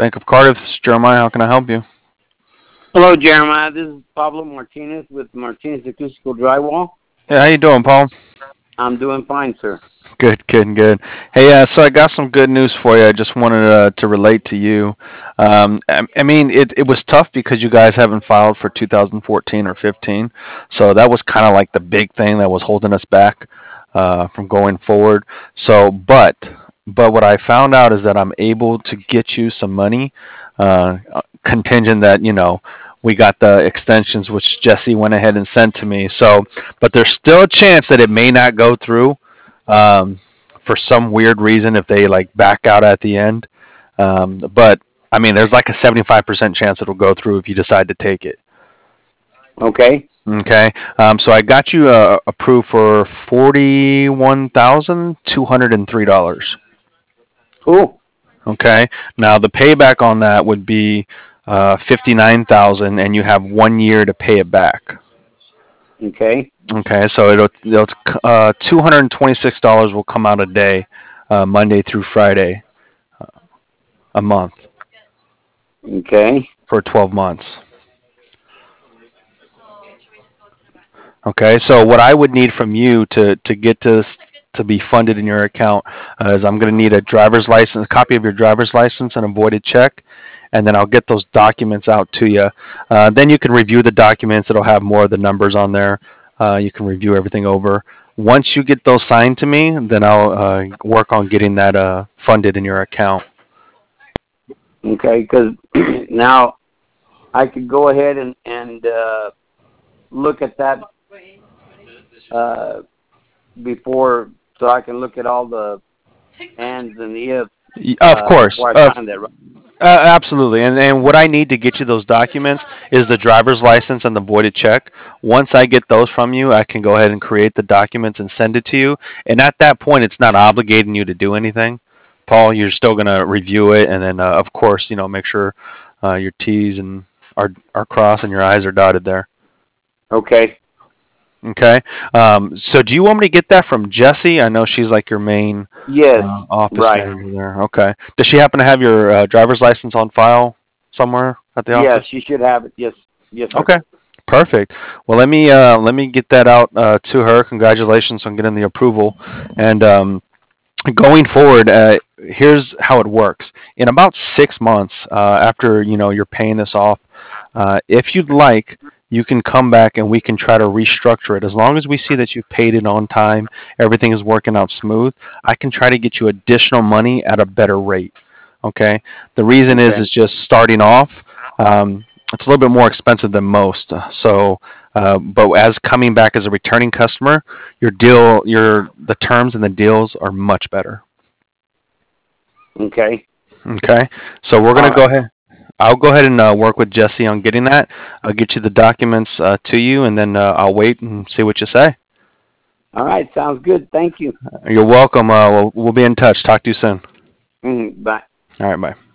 Bank of Cardiff. This is Jeremiah. How can I help you? Hello, Jeremiah. This is Pablo Martinez with Martinez Acoustical Drywall. Hey, how you doing, Paul? I'm doing fine, sir. Good, good, good. Hey, so I got some good news for you. I just wanted to relate to you. I mean, it was tough because you guys haven't filed for 2014 or 15, so that was kind of like the big thing that was holding us back from going forward. So, but what I found out is that I'm able to get you some money, contingent that we got the extensions which Jesse went ahead and sent to me. So, but there's still a chance that it may not go through for some weird reason if they like back out at the end. But I mean, there's like a 75% chance it'll go through if you decide to take it. Okay. Okay. So I got you approved for $41,203. Cool. Okay. Now the payback on that would be 59,000, and you have 1 year to pay it back. Okay. Okay, so it'll $226 will come out a day, Monday through Friday, a month Okay. for 12 months. Okay, so what I would need from you to get this to be funded in your account is I'm going to need a driver's license, a copy of your driver's license, and a voided check, and then I'll get those documents out to you. Then you can review the documents. It'll have more of the numbers on there. You can review everything over. Once you get those signed to me, then I'll work on getting that funded in your account. Okay. Because now I could go ahead and look at that before, so I can look at all the ands and the ifs. Of course. Before I sign that. Right? Absolutely. And what I need to get you those documents is the driver's license and the voided check. Once I get those from you, I can go ahead and create the documents and send it to you. And at that point, it's not obligating you to do anything. Paul, you're still going to review it. And then, of course, make sure your T's and are crossed and your I's are dotted there. Okay. Okay. So do you want me to get that from Jessie? I know she's like your main Yes. office Right. manager there. Okay. Does she happen to have your driver's license on file somewhere at the Yes, office? she should have it. Yes. Yes, sir. Okay. Perfect. Well, let me get that out to her. Congratulations on getting the approval. And going forward, here's how it works. In about 6 months after you're paying this off, if you'd like, you can come back and we can try to restructure it. As long as we see that you've paid it on time, everything is working out smooth, I can try to get you additional money at a better rate. Okay. The reason Okay. is just starting off. It's a little bit more expensive than most. So, but as coming back as a returning customer, the terms and the deals are much better. Okay. Okay. So we're All gonna go right. ahead. I'll go ahead and work with Jesse on getting that. I'll get you the documents to you, and then I'll wait and see what you say. All right. Sounds good. Thank you. You're welcome. We'll be in touch. Talk to you soon. Bye. All right. Bye.